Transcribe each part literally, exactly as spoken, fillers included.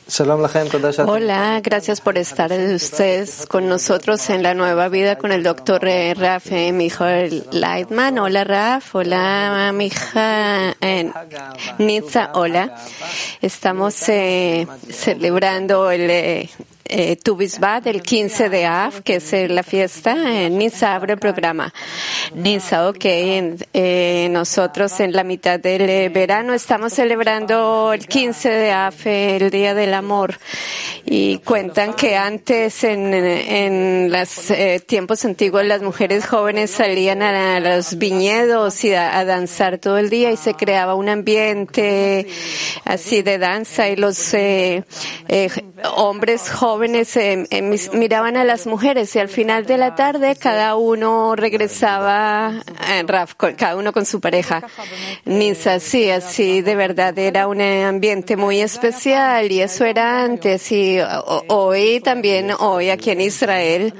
Hola, gracias por estar ustedes con nosotros en la nueva vida con el doctor Raf Michael Leitman. Hola Raf, hola Mija eh, Nitza, hola. Estamos eh, celebrando el eh, Eh, Tu Bisbat, el quince de Av, que es eh, la fiesta. Eh, Nisa abre el programa. Nisa, ok. Eh, nosotros en la mitad del eh, verano estamos celebrando el quince de Av, eh, el Día del Amor. Y cuentan que antes, en, en los eh, tiempos antiguos, las mujeres jóvenes salían a, a los viñedos y a, a danzar todo el día y se creaba un ambiente así de danza y los eh, eh, hombres jóvenes jóvenes eh, eh, miraban a las mujeres y al final de la tarde cada uno regresaba, eh, Raf, con, cada uno con su pareja. Nisa, sí, así de verdad era un ambiente muy especial y eso era antes y o, hoy también, hoy aquí en Israel.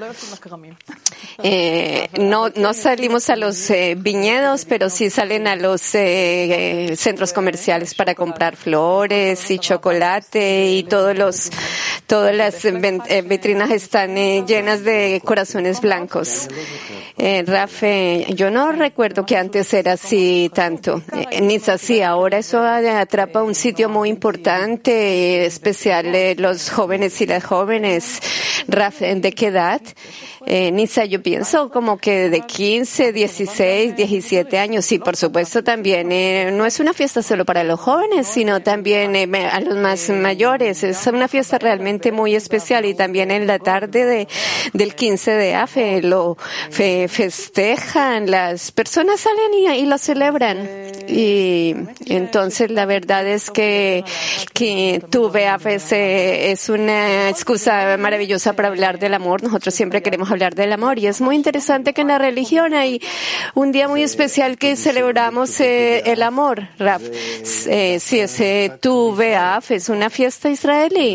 Eh, no, no salimos a los eh, viñedos, pero sí salen a los eh, centros comerciales para comprar flores y chocolate y todos los, todas las vitrinas están eh, llenas de corazones blancos. Eh, Rafe, yo no recuerdo que antes era así tanto. Eh, ni así, ahora eso atrapa un sitio muy importante, especial eh, los jóvenes y las jóvenes. Rafe, ¿de qué edad? Eh, Nisa, yo pienso como que de quince, dieciséis, diecisiete años. Y por supuesto también eh, no es una fiesta solo para los jóvenes, sino también eh, a los más mayores. Es una fiesta realmente muy especial y también en la tarde de, del quince de Av lo fe, festejan, las personas salen y, y lo celebran. Y entonces la verdad es que, que Tu B'Av es, es una excusa maravillosa para hablar del amor. Nosotros siempre queremos hablar del amor y es muy interesante que en la religión hay un día muy especial que celebramos eh, el amor. Raf, eh, sí, ese Tu B'Av es una fiesta israelí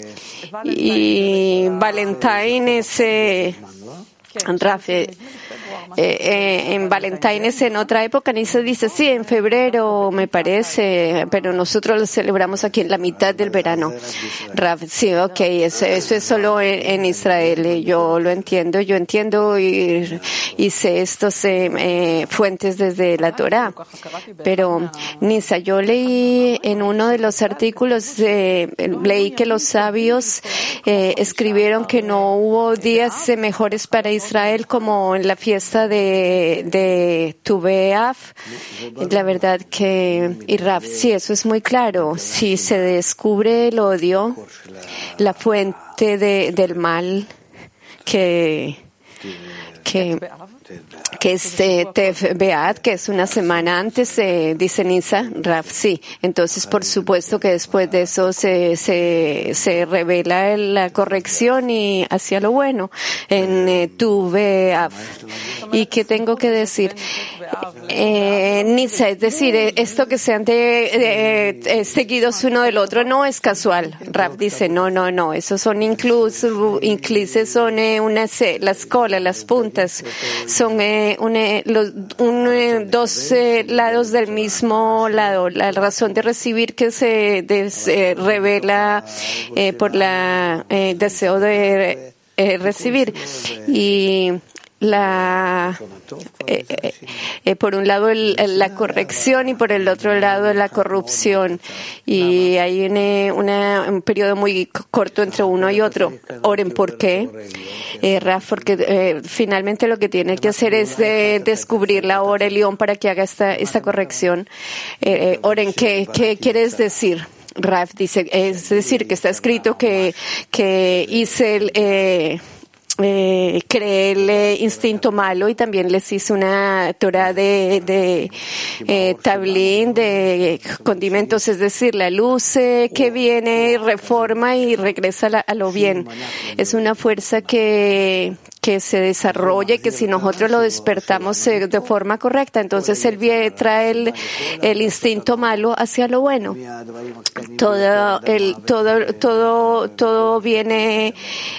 y Valentine es eh, Raf, eh, Eh, eh, en Valentines en otra época ni se dice, sí, en febrero me parece, pero nosotros lo celebramos aquí en la mitad del verano. Raf, sí, ok, eso, eso es solo en, en Israel, yo lo entiendo, yo entiendo y, y sé estos eh, eh, fuentes desde la Torá, pero Nisa, yo leí en uno de los artículos, eh, leí que los sabios eh, escribieron que no hubo días eh, mejores para Israel como en la fiesta de, de Tu B'Av. La verdad que, y Raf, sí, eso es muy claro. Si se descubre el odio, la fuente de, del mal que, que, que es eh, Tef B'Av, que es una semana antes, eh, dice Nisa, Raf, sí. Entonces, por supuesto que después de eso se, se, se revela la corrección y hacia lo bueno en eh, Tu B'Av. ¿Y qué tengo que decir? Eh, Nisa, es decir, esto que sean de, de, de, seguidos uno del otro no es casual. Raf dice, no, no, no, esos son incluso, incluso son eh, unas, eh, las colas, las puntas, son eh, un, los, un, eh, dos eh, lados del mismo lado. La razón de recibir que se des, eh, revela eh, por la eh, deseo de eh, recibir. Y la eh, eh, eh, por un lado el, la corrección y por el otro lado la corrupción y hay una, una, un periodo muy corto entre uno y otro. Oren, ¿por qué? Eh, Raf, porque eh, finalmente lo que tiene que hacer es de descubrir la hora el león para que haga esta, esta corrección. Eh, eh, oren, ¿qué, qué quieres decir? Raf dice, es decir, que está escrito que, que hice el eh, Eh, creé el eh, instinto malo y también les hice una Torah de, de eh, tablín, de condimentos, es decir, la luz eh, que viene, reforma y regresa a, la, a lo bien. Es una fuerza que que se desarrolle, que si nosotros lo despertamos eh, de forma correcta, entonces él viene, trae el, el instinto malo hacia lo bueno. Todo, el, todo, todo, todo viene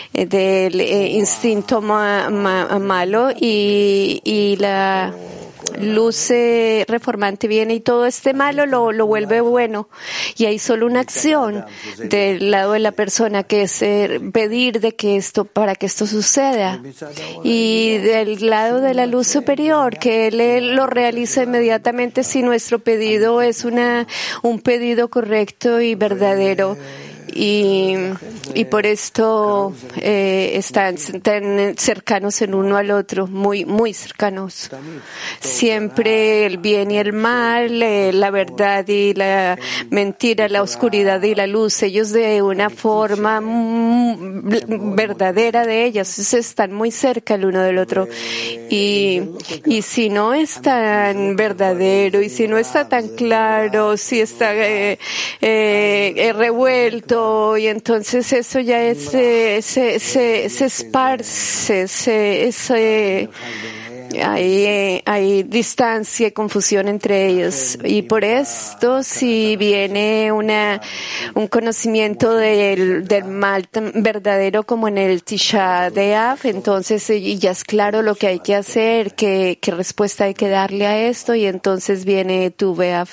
del eh, instinto ma, ma, malo y, y la luz eh, reformante viene y todo este malo lo, lo vuelve bueno. Y hay solo una acción del lado de la persona que es eh, pedir de que esto, para que esto suceda. Y del lado de la luz superior, que él, él lo realiza inmediatamente si nuestro pedido es una, un pedido correcto y verdadero. Y, y por esto eh, están tan cercanos el uno al otro, muy, muy cercanos. Siempre el bien y el mal, eh, la verdad y la mentira, la oscuridad y la luz, ellos de una forma mm, verdadera de ellos, están muy cerca el uno del otro. Y, y si no es tan verdadero, y si no está tan claro, si está eh, eh, revuelto, y entonces eso ya es, eh, se, se, se esparce, se, se, hay, eh, hay distancia y confusión entre ellos. Y por esto, si viene una, un conocimiento del, del mal tan verdadero como en el Tisha B'Av, entonces y ya es claro lo que hay que hacer, qué, qué respuesta hay que darle a esto, y entonces viene Tu B'Av.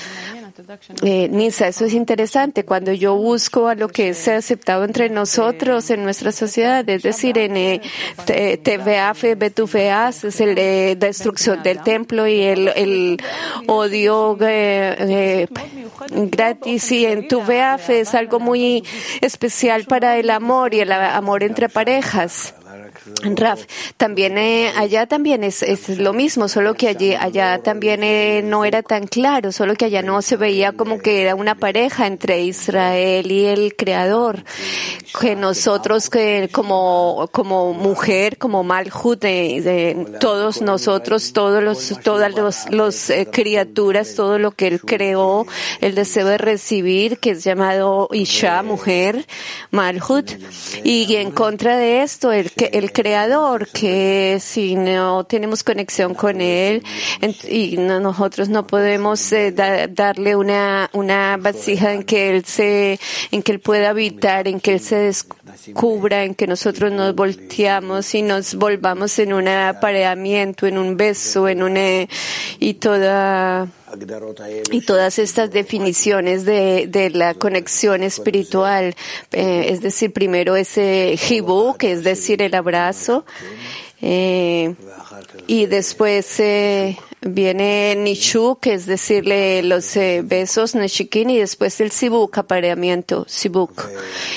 Eh, Nisa, eso es interesante. Cuando yo busco a lo que es aceptado entre nosotros en nuestra sociedad, es decir, en eh, T V A F, Betufeas, es el de destrucción del templo y el, el odio eh, eh, gratis, y en Tu V A F es algo muy especial para el amor y el amor entre parejas. Raf, también eh, allá también es, es lo mismo, solo que allí, allá también eh, no era tan claro, solo que allá no se veía como que era una pareja entre Israel y el Creador, que nosotros que como como mujer, como Malhut, de, de todos nosotros, todos los, todas los, los eh, criaturas, todo lo que él creó, el deseo de recibir, que es llamado Isha, mujer, Malhut, y en contra de esto, el que el Creador, que si no tenemos conexión con Él y no, nosotros no podemos eh, da, darle una, una vasija en que Él se, en que Él pueda habitar, en que Él se descubra, en que nosotros nos volteamos y nos volvamos en un apareamiento, en un beso, en una, y toda, y todas estas definiciones de, de la conexión espiritual, eh, es decir, primero ese hibú, que es decir, el abrazo, eh, y después eh, viene nishu, que es decirle los eh, besos, neshikin, y después el sibuk, apareamiento, sibuk.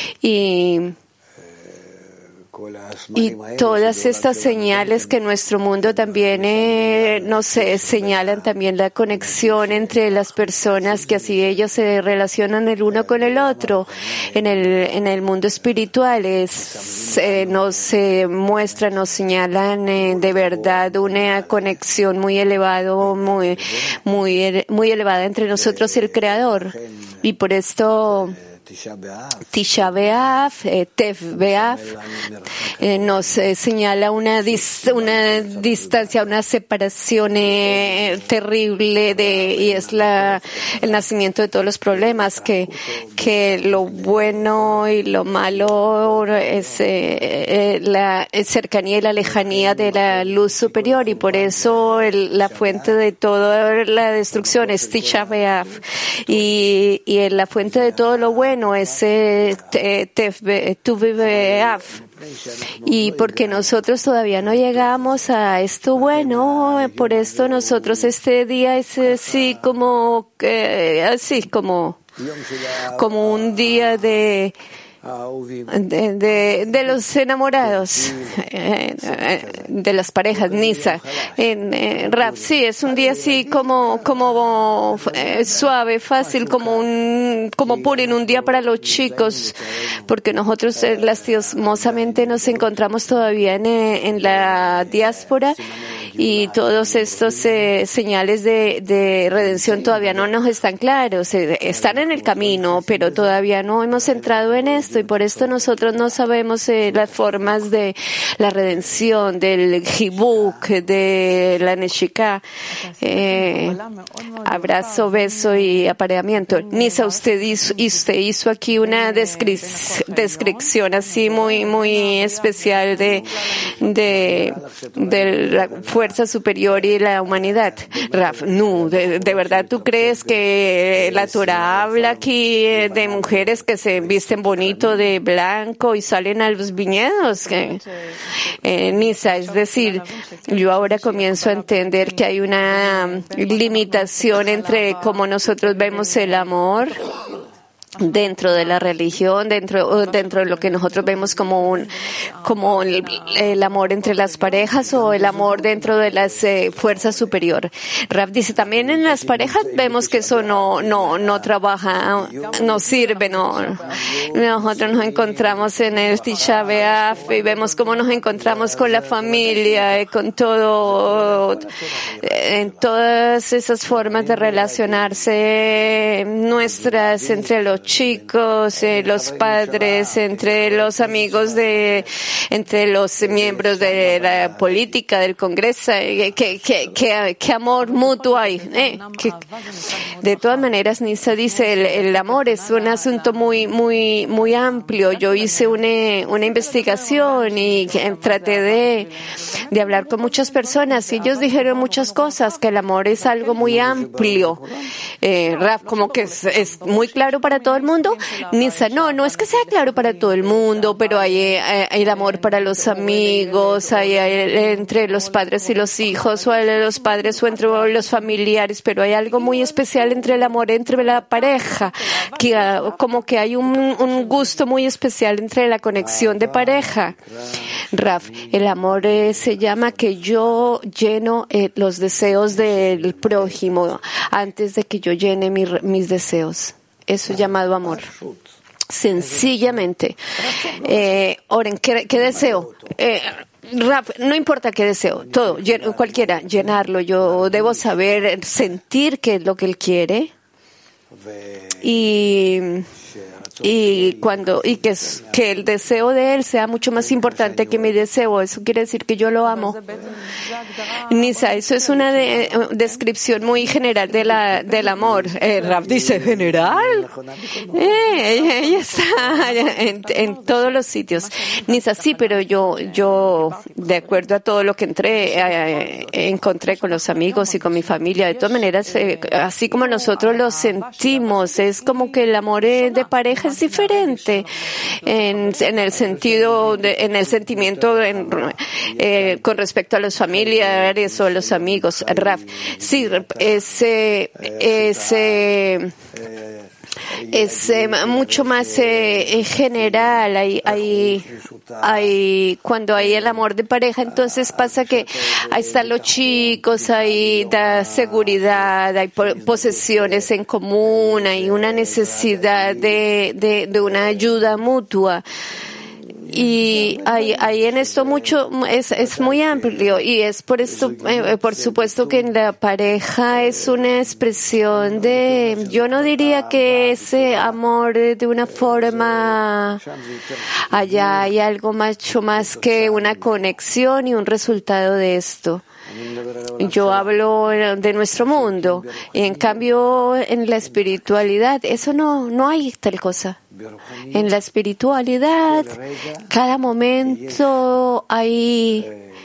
Y Y todas estas señales que en nuestro mundo también eh, nos eh, señalan también la conexión entre las personas, que así ellos se relacionan el uno con el otro. En el, en el mundo espiritual es, eh, nos eh, muestran, nos señalan eh, de verdad una conexión muy elevada, muy, muy, muy elevada entre nosotros y el Creador. Y por esto Tisha B'Av, eh, Tev B'Av, eh, nos eh, señala una, dis, una distancia, una separación eh, terrible de, y es la, el nacimiento de todos los problemas, que, que lo bueno y lo malo es eh, eh, la cercanía y la lejanía de la luz superior, y por eso el, la fuente de toda la destrucción es Tisha B'Av, y, y la fuente de todo lo bueno no es eh, Tu B'Av. Y porque nosotros todavía no llegamos a esto bueno, por esto nosotros este día es así como, eh, así como, como un día de De, de, de los enamorados, de las parejas, Nisa, en eh, Rap, sí, es un día así como, como eh, suave, fácil, como un, como Purim, un día para los chicos, porque nosotros eh, lastimosamente nos encontramos todavía en, eh, en la diáspora, y todos estos eh, señales de, de redención todavía no nos están claros, eh, están en el camino, pero todavía no hemos entrado en esto, y por esto nosotros no sabemos eh, las formas de la redención, del hibuk, de la neshika, eh, abrazo, beso y apareamiento. Nisa, usted hizo, usted hizo aquí una descri descripción así muy, muy especial de, de, de la fuerza fuerza superior y la humanidad. Raf, no, de, de verdad tú crees que la Torah habla aquí de mujeres que se visten bonito de blanco y salen a los viñedos? Que, eh, Nisa, es decir, yo ahora comienzo a entender que hay una limitación entre cómo nosotros vemos el amor dentro de la religión, dentro dentro de lo que nosotros vemos como un como el, el amor entre las parejas o el amor dentro de las eh, fuerzas superior. Rav dice, también en las parejas vemos que eso no no no trabaja, no sirve, no. Nosotros nos encontramos en el Tisha B'Av y vemos cómo nos encontramos con la familia, con todo, en todas esas formas de relacionarse nuestras entre los chicos, eh, los padres, entre los amigos de, entre los miembros de la política, del Congreso, eh, que, que, que, que amor mutuo hay. Eh, que, de todas maneras, Nisa dice, el, el amor es un asunto muy, muy, muy amplio. Yo hice una, una investigación y traté de, de hablar con muchas personas y ellos dijeron muchas cosas, que el amor es algo muy amplio. Eh, Raf, como que es, es muy claro para todo el mundo. Nisa, no, no es que sea claro para todo el mundo, pero hay, hay, hay el amor para los amigos, hay, hay entre los padres y los hijos, o entre los padres o entre los familiares, pero hay algo muy especial entre el amor entre la pareja, que uh, como que hay un, un gusto muy especial entre la conexión de pareja. Raf, el amor eh, se llama que yo lleno eh, los deseos del prójimo antes de que yo llene mi, mis deseos. Eso es llamado amor. Sencillamente. Eh, oren, ¿qué, qué deseo? Eh, Rap, no importa qué deseo, todo, llen, cualquiera, llenarlo. Yo debo saber, sentir qué es lo que él quiere. Y, y cuando, y que, que el deseo de él sea mucho más importante que mi deseo. Eso quiere decir que yo lo amo. Nisa, eso es una de, descripción muy general de la, del amor. Eh, Rap dice, ¿general? Eh, ella está en, en todos los sitios. Nisa, sí, pero yo, yo, de acuerdo a todo lo que entré, eh, encontré con los amigos y con mi familia, de todas maneras, eh, así como nosotros lo sentimos, es como que el amor de pareja es diferente en, en el sentido, de, en el sentimiento en, eh, con respecto a los familiares o a los amigos. Raf, sí, ese, ese, es eh, mucho más eh, general. Hay, hay, hay, cuando hay el amor de pareja, entonces pasa que ahí están los chicos, hay da seguridad, hay posesiones en común, hay una necesidad de, de, de una ayuda mutua. Y hay, hay en esto mucho, es, es muy amplio, y es por esto, eh, por supuesto que en la pareja es una expresión de, yo no diría que ese amor de una forma, allá hay algo mucho más que una conexión y un resultado de esto. Yo hablo de nuestro mundo, y en cambio en la espiritualidad eso no, no hay tal cosa. En la espiritualidad, cada momento hay,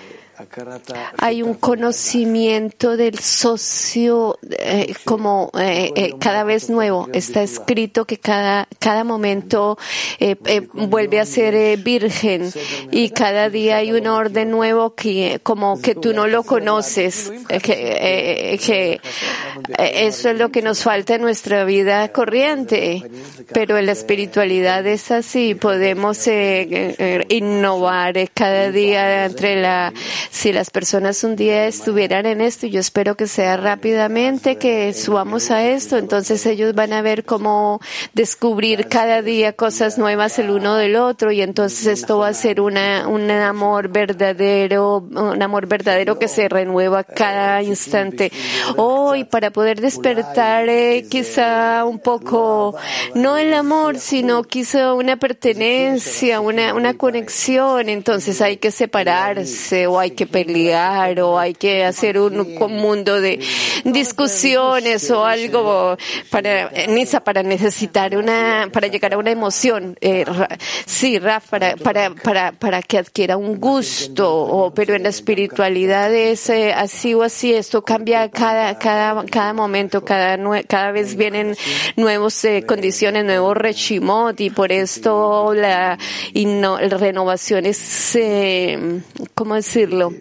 hay un conocimiento del socio eh, como eh, eh, cada vez nuevo. Está escrito que cada, cada momento eh, eh, vuelve a ser eh, virgen, y cada día hay un orden nuevo que como que tú no lo conoces. Eh, que, eh, que eh, eso es lo que nos falta en nuestra vida corriente. Pero en la espiritualidad es así. Podemos eh, eh, innovar eh, cada día entre la si las personas un día estuvieran en esto, y yo espero que sea rápidamente que subamos a esto, entonces ellos van a ver cómo descubrir cada día cosas nuevas el uno del otro, y entonces esto va a ser una, un amor verdadero, un amor verdadero que se renueva cada instante. Hoy, para poder despertar eh, quizá un poco, no el amor, sino quizá una pertenencia, una, una conexión, entonces hay que separarse o hay hay que pelear o hay que hacer un, un mundo de discusiones o algo para, Nisa, para necesitar una, para llegar a una emoción. Eh, sí, Raf, para, para, para, para que adquiera un gusto, o, pero en la espiritualidad es eh, así o así, esto cambia cada, cada, cada momento, cada, cada vez vienen nuevas eh, condiciones, nuevos reshimot, y por esto la, y no, la renovación es, eh, ¿cómo decirlo?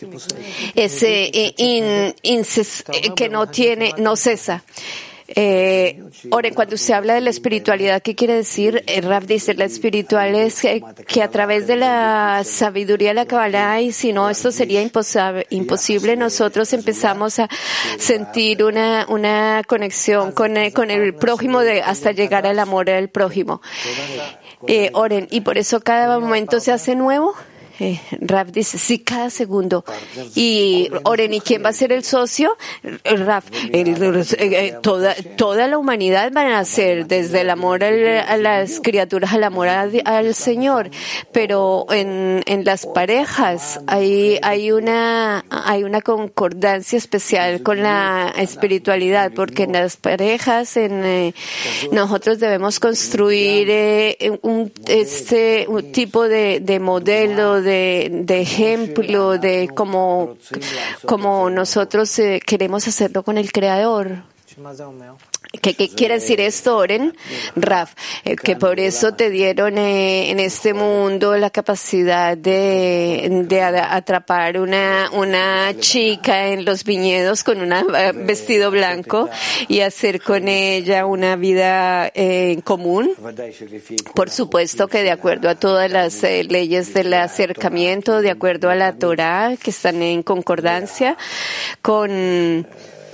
Es eh, in, inces, eh, que no tiene, no cesa. Eh, Oren, cuando usted habla de la espiritualidad, ¿qué quiere decir? Eh, Rav dice, la espiritual es que, que a través de la sabiduría de la Kabbalah, y si no, esto sería imposible, imposible, nosotros empezamos a sentir una, una conexión con el, con el prójimo de, hasta llegar al amor del prójimo. Eh, Oren, y por eso cada momento se hace nuevo. Eh, Rav dice, sí, cada segundo. Y Oren, ¿y quién va a ser el socio? Rav, el, eh, toda, toda la humanidad va a ser, desde el amor al, a las criaturas al amor al, al Señor. Pero en, en las parejas hay, hay una, hay una concordancia especial con la espiritualidad, porque en las parejas, en, eh, nosotros debemos construir eh, un, este, un tipo de, de modelo, de De, de ejemplo de cómo, cómo nosotros eh, queremos hacerlo con el Creador. ¿Qué, ¿Qué quiere decir esto, Oren? Raf, eh, que por eso te dieron eh, en este mundo la capacidad de, de atrapar una, una chica en los viñedos con un uh, vestido blanco y hacer con ella una vida eh, en común. Por supuesto que de acuerdo a todas las eh, leyes del acercamiento, de acuerdo a la Torah, que están en concordancia con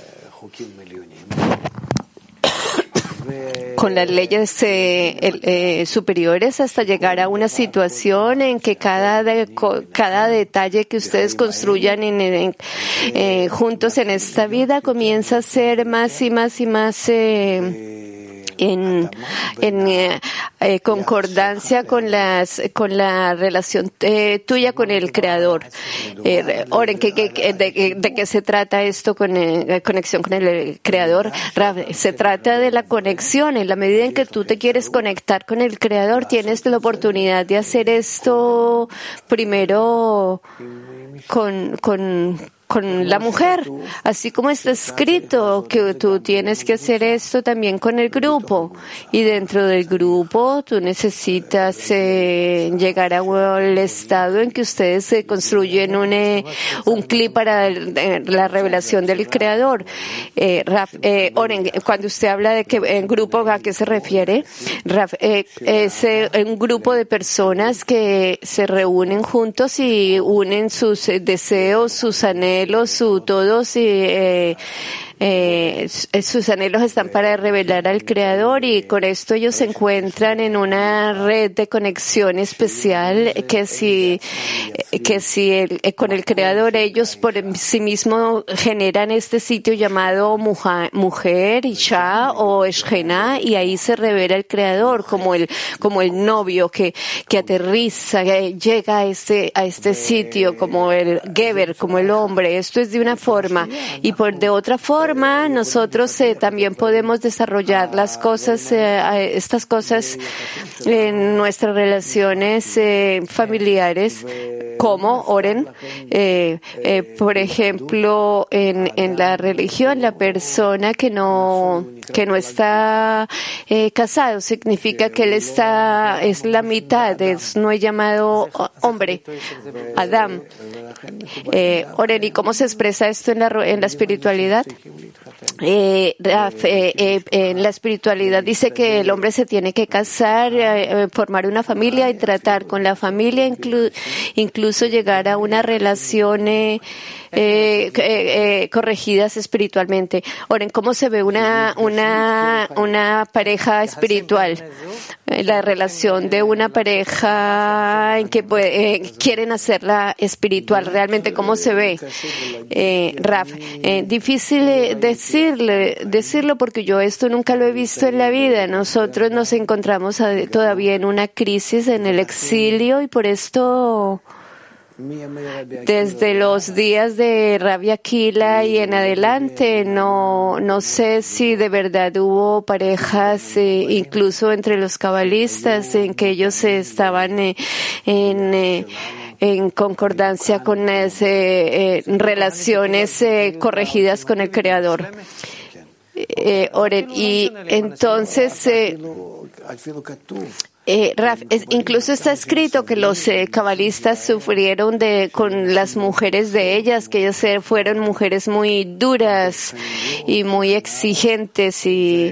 con las leyes eh, eh, superiores, hasta llegar a una situación en que cada de, cada detalle que ustedes construyan en, en, eh, juntos en esta vida comienza a ser más y más y más eh, en, en eh, eh, concordancia con las con la relación eh, tuya con el Creador. Eh, Oren, ¿qué, qué, de, de qué se trata esto con eh, conexión con el Creador? Se trata de la conexión. En la medida en que tú te quieres conectar con el Creador, tienes la oportunidad de hacer esto primero con con con la mujer, así como está escrito que tú tienes que hacer esto también con el grupo, y dentro del grupo tú necesitas eh, llegar a un estado en que ustedes se construyen un, eh, un clip para el, eh, la revelación del Creador. Eh, Raf, eh, Oren, cuando usted habla de que en grupo, ¿a qué se refiere? Raf, eh, es eh, un grupo de personas que se reúnen juntos y unen sus eh, deseos, sus anhelos, su todos y eh, eh, sus anhelos están para revelar al Creador, y con esto ellos se encuentran en una red de conexión especial que si que si el, con el Creador ellos por sí mismos generan este sitio llamado muja, mujer, Isha o Eshkená, y ahí se revela el Creador como el como el novio que que aterriza, que llega a este a este sitio, como el Geber, como el hombre. Esto es de una forma, y por de otra forma nosotros eh, también podemos desarrollar las cosas, eh, estas cosas en nuestras relaciones eh, familiares, como Oren, eh, eh, por ejemplo, en, en la religión, la persona que no que no está eh, casado significa que él está es la mitad, es, no es llamado hombre, Adam. Eh, Oren, ¿y cómo se expresa esto en la en la espiritualidad? Eh, eh, eh, en la espiritualidad dice que el hombre se tiene que casar, eh, formar una familia y tratar con la familia, inclu incluso llegar a una relación eh, eh, eh, corregidas espiritualmente. Oren, ¿cómo se ve una una una pareja espiritual? La relación de una pareja en que puede, eh, quieren hacerla espiritual, realmente cómo se ve. Eh, Raf, eh, difícil decirle, decirlo porque yo esto nunca lo he visto en la vida. Nosotros nos encontramos a, todavía en una crisis, en el exilio, y por esto Desde los días de Rabbi Akiva y en adelante, no, no sé si de verdad hubo parejas, eh, incluso entre los cabalistas, en que ellos eh, estaban eh, en, eh, en concordancia con ese, eh, relaciones eh, corregidas con el Creador. Eh, Oren, y entonces, eh, Eh, Raf, es, incluso está escrito que los eh, cabalistas sufrieron de, con las mujeres de ellas, que ellas eh, fueron mujeres muy duras y muy exigentes y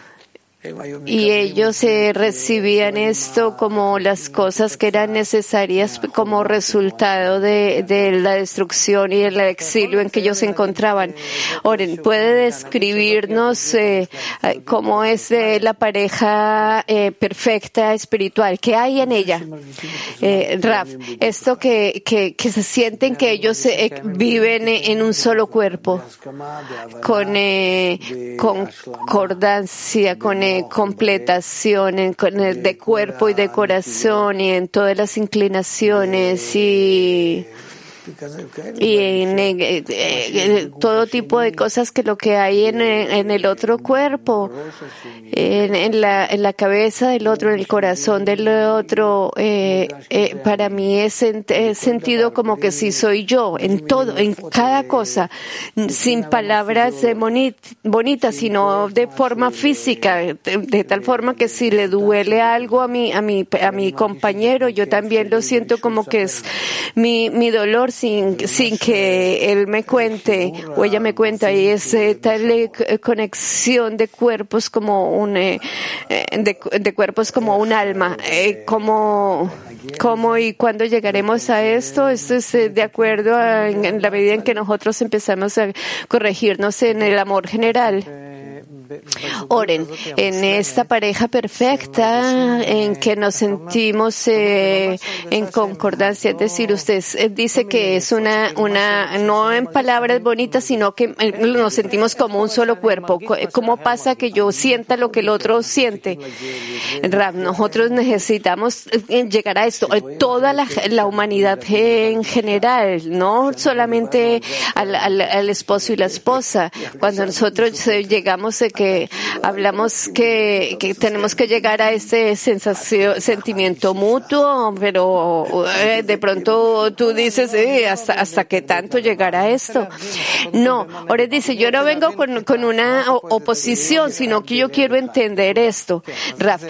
Y ellos eh, recibían esto como las cosas que eran necesarias como resultado de, de la destrucción y el exilio en que ellos se encontraban. Oren, ¿puede describirnos eh, cómo es eh, la pareja eh, perfecta espiritual? ¿Qué hay en ella? Eh, Raf, esto que, que, que se sienten que ellos eh, viven en un solo cuerpo, con eh, concordancia, con eh, completación en, en, de cuerpo y de corazón y en todas las inclinaciones y y en, en, en, en todo tipo de cosas que lo que hay en, en el otro cuerpo, en, en, la, en la cabeza del otro, en el corazón del otro, eh, eh, para mí es, es sentido como que sí soy yo, en todo, en cada cosa, sin palabras bonit, bonitas, sino de forma física, de, de tal forma que si le duele algo a mi, a mi, a mi compañero, yo también lo siento como que es mi, mi dolor, sin, sin que él me cuente o ella me cuenta, y es eh, tal eh, conexión de cuerpos como un eh, de, de cuerpos como un alma, eh, como cómo y cuándo llegaremos a esto. Esto es eh, de acuerdo a, en, en la medida en que nosotros empezamos a corregirnos en el amor general. Oren, en esta pareja perfecta en que nos sentimos eh, en concordancia, es decir, usted dice que es una, una, no en palabras bonitas, sino que nos sentimos como un solo cuerpo. ¿Cómo pasa que yo sienta lo que el otro siente? Rab, nosotros necesitamos llegar a esto, toda la, la humanidad en general, no solamente al, al, al esposo y la esposa. Cuando nosotros llegamos a que hablamos que, que tenemos que llegar a este sensación, sentimiento mutuo, pero eh, de pronto tú dices, eh, hasta, hasta qué tanto llegar a esto. No, ahora dice, yo no vengo con, con una oposición, sino que yo quiero entender esto. Raf,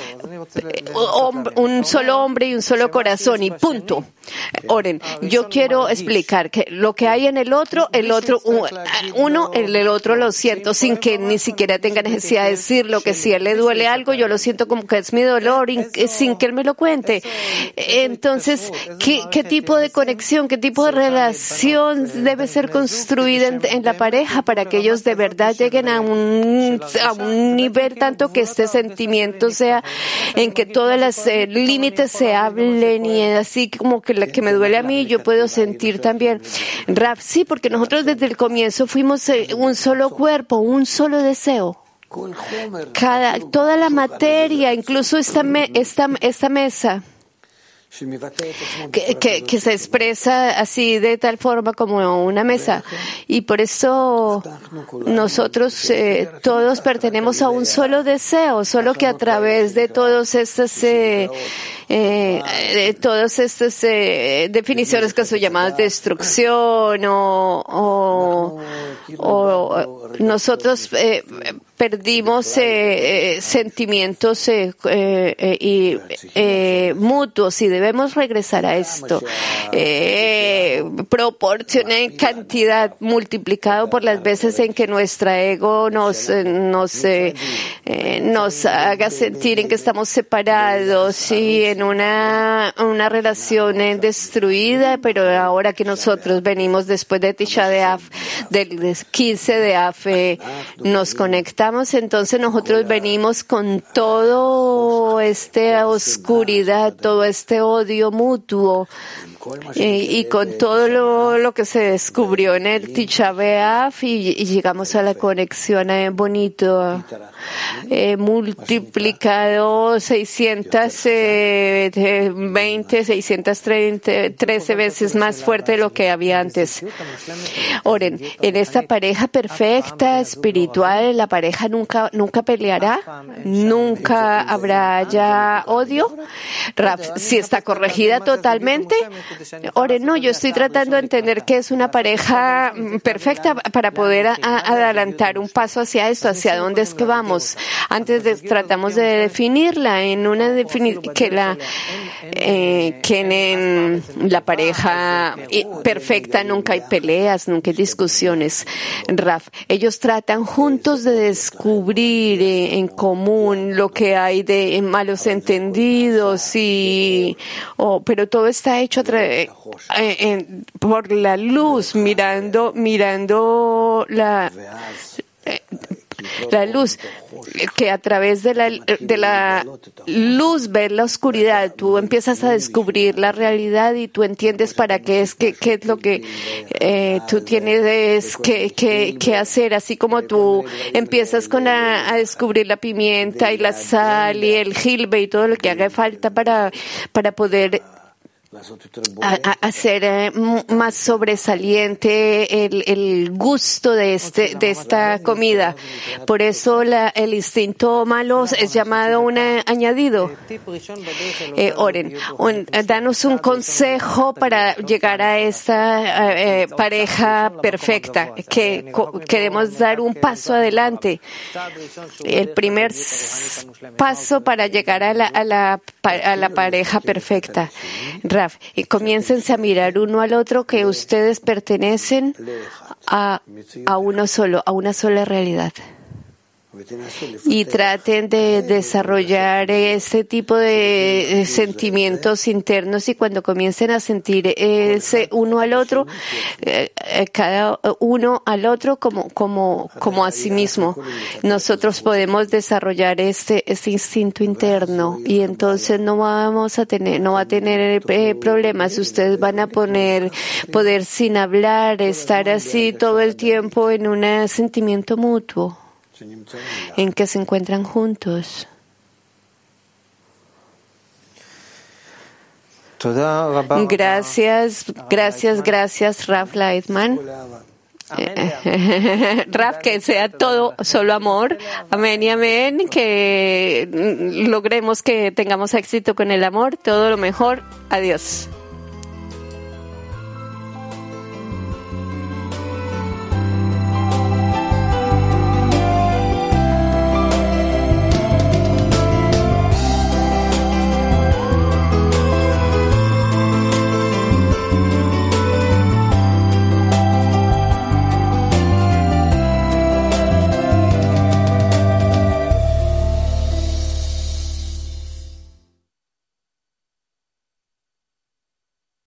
un solo hombre y un solo corazón y punto. Oren, yo quiero explicar que lo que hay en el otro, el otro, uno, el, el otro lo siento sin que ni siquiera tenga necesidad de decirlo, que si a él le duele algo, yo lo siento como que es mi dolor, sin que él me lo cuente. Entonces, ¿qué, qué tipo de conexión, qué tipo de relación debe ser construida en, en la pareja para que ellos de verdad lleguen a un, a un nivel tanto que este sentimiento sea, en que todos los eh, límites se hablen y así como que la que me duele a mí, yo puedo sentir también. Raf, sí, porque nosotros desde el comienzo fuimos eh, un solo cuerpo, un solo deseo. Cada, toda la materia, incluso esta, me, esta, esta mesa, que, que, que se expresa así de tal forma como una mesa. Y por eso nosotros eh, todos pertenecemos a un solo deseo, solo que a través de todos estos eh, eh, de todas estas eh, definiciones que son llamadas destrucción o, o, o nosotros eh, perdimos eh, eh, sentimientos eh, eh, y eh, mutuos, y debemos regresar a esto. Eh, proporciona en cantidad multiplicado por las veces en que nuestra ego nos eh, nos eh, eh, nos haga sentir en que estamos separados y en una una relación eh, destruida, pero ahora que nosotros venimos después de Tisha B'Av, del quince de Av, eh, nos conectamos, entonces nosotros venimos con todo esta oscuridad, todo este odio mutuo, y, y con todo lo, lo que se descubrió en el Tisha B'Av y, y llegamos a la conexión eh, bonito, eh, multiplicado seiscientos veinte, seiscientos trece veces más fuerte de lo que había antes. Oren, en esta pareja perfecta, espiritual, la pareja nunca, nunca peleará, nunca habrá ya odio. Raf, si está corregida totalmente, Oren, no, yo estoy tratando de entender que es una pareja perfecta para poder a, a adelantar un paso hacia esto, hacia dónde es que vamos. Antes de, tratamos de definirla en una definición que la eh, que en la pareja perfecta nunca hay peleas, nunca hay discusiones. Raf, ellos tratan juntos de descubrir eh, en común lo que hay de malos entendidos y oh, pero todo está hecho a través eh, eh, por la luz, mirando mirando la eh, la luz, que a través de la, de la luz ver la oscuridad, tú empiezas a descubrir la realidad y tú entiendes para qué es, qué, qué es lo que eh, tú tienes que, que, que hacer, así como tú empiezas con a, a descubrir la pimienta y la sal y el jilbe y todo lo que haga falta para, para poder A, a hacer eh, más sobresaliente el, el gusto de este de esta comida. Por eso la, el instinto malo es llamado un añadido. Eh, oren, un, danos un consejo para llegar a esta eh, pareja perfecta, que co, queremos dar un paso adelante. El primer paso para llegar a la, a la, a la pareja perfecta. Raf, y comiéncense a mirar uno al otro que ustedes pertenecen a, a uno solo, a una sola realidad. Y traten de desarrollar este tipo de sentimientos internos y cuando comiencen a sentir ese uno al otro, cada uno al otro como, como, como a sí mismo, nosotros podemos desarrollar este, este instinto interno y entonces no vamos a tener, no va a tener eh, problemas. Ustedes van a poner, poder sin hablar, estar así todo el tiempo en un sentimiento mutuo en que se encuentran juntos. Gracias, gracias, gracias, Raf Lightman. Raf, que sea todo solo amor. Amén y amén. Que logremos que tengamos éxito con el amor. Todo lo mejor. Adiós.